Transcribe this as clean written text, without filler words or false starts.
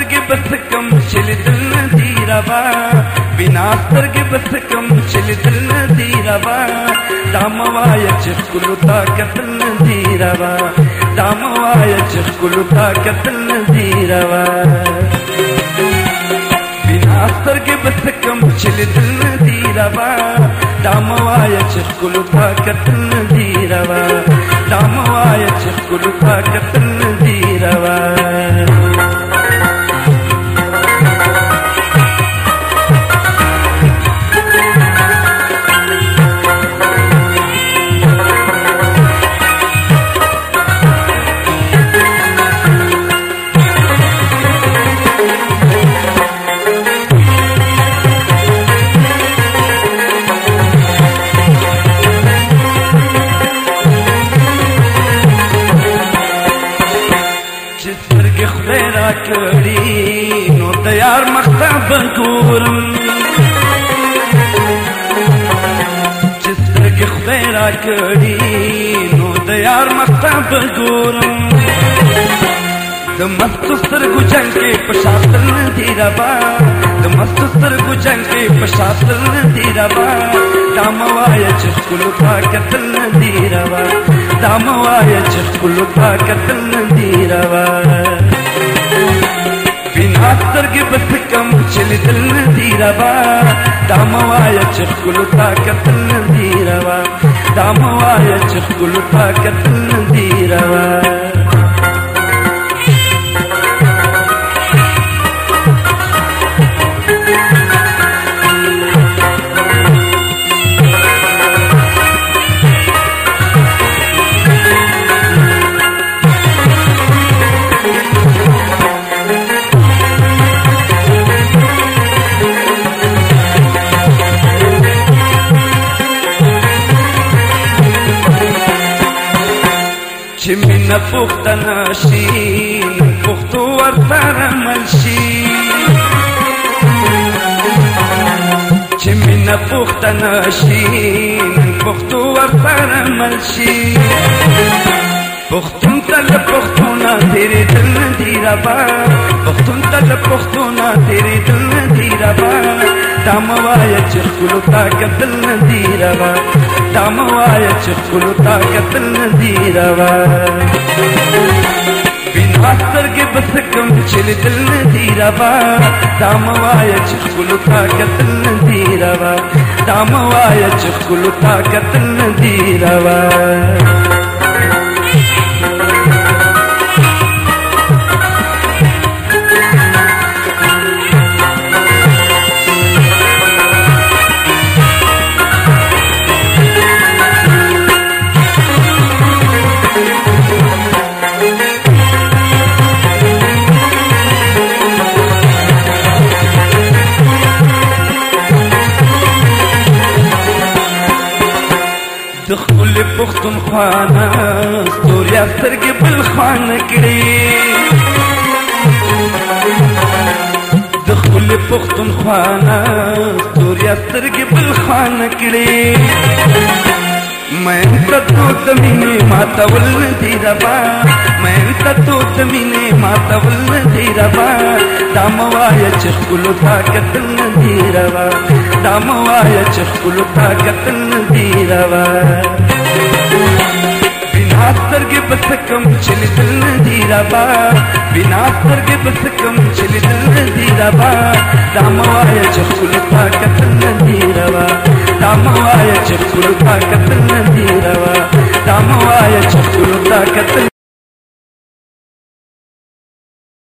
سترګې بس کم چې لیدل نه دي روا بنا سترګې بس کم چې لیدل نه دي روا دا مه وایه چې ښکلو ته کتل نه دي روا دا مه وایه چې ښکلو ته کتل نه دي روا بنا سترګې بس کم چې لیدل نه دي روا دا مه وایه چې ښکلو ته کتل نه دي روا دا مه وایه چې ښکلو ته کتل نه دي روا خدای را کړي نو د یار مخته به ګورم چې سترګې خدای را کړي نو د یار مخته به ګورم د مستو سترګو جنګ کې په شاتل نه دي روا د مستو سترګو جنګ کې په شاتل نه دي روا دا مه وایه چې ښکلو ته کتل نه دي روا دا مه وایه چې ښکلو ته کتل نه دي روا بنا سترګې بس کم چې لیدل نه دي روا دا مه وایه چې ښکلو ته کتل نه دي روا دا مه وایه چې ښکلو ته کتل نه دي روا چې مینه پوښتنه شي پښتو ورسره مل شي چې مینه پوښتنه شي پښتو ورسره مل شي پښتون ته له پښتو نه تېرېدل نه دي روا پښتون ته له پښتو نه تېرېدل نه دي روا دا مه وایه چې ښکلو ته کتل نه دي روا دا مه وایه چې ښکلو ته کتل نه دي روا بنا سترګې بس کم چې لیدل نه دي روا دا مه وایه چې ښکلو ته کتل نه دي روا دا مه وایه چې ښکلو ته کتل نه دي روا د ښکلې پښتونخوا ستوریا سترګې بل خوا نه کړې د ښکلې پښتونخوا ستوریا سترګې بل خوا نه کړې مین ته تو د مینې ماتول نه دي روا مین ته تو د مینې ماتول نه دي روا دا مه وایه چې ښکلو ته کتل نه دي روا دا مه وایه چې ښکلو ته کتل نه دي روا بنا سترګې بس کم چې لیدل نه دي روا بنا سترګې بس کم چې لیدل نه دي روا دا مه وایه چې ښکلو ته کتل نه دي روا دا مه وایه چې ښکلو ته کتل نه دي روا دا مه وایه چې ښکلو ته کتل